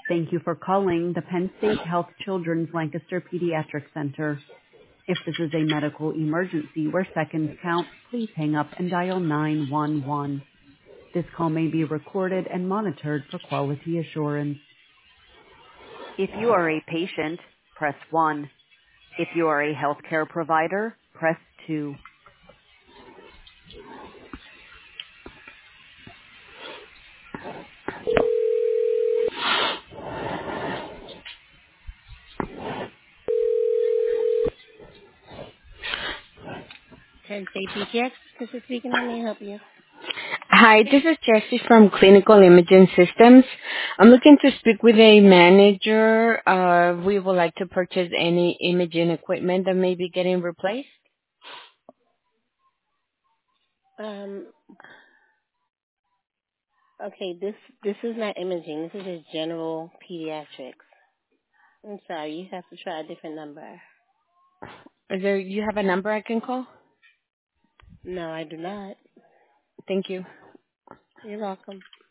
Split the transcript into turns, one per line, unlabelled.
Thank you for calling the Penn State Health Children's Lancaster Pediatric Center. If this is a medical emergency where seconds count, please hang up and dial 911. This call may be recorded and monitored for quality assurance. If you are a patient, press 1. If you are a healthcare provider, press 2. Penn State Pediatrics, this is speaking. How may I help you?
Hi, this is Jessie from Clinical Imaging Systems. I'm looking to speak with a manager. We would like to purchase any imaging equipment that may be getting replaced.
Um, okay, this is not imaging. This is just general pediatrics. I'm sorry, you have to try a different number.
You have a number I can call?
No, I do not.
Thank you.
You're welcome.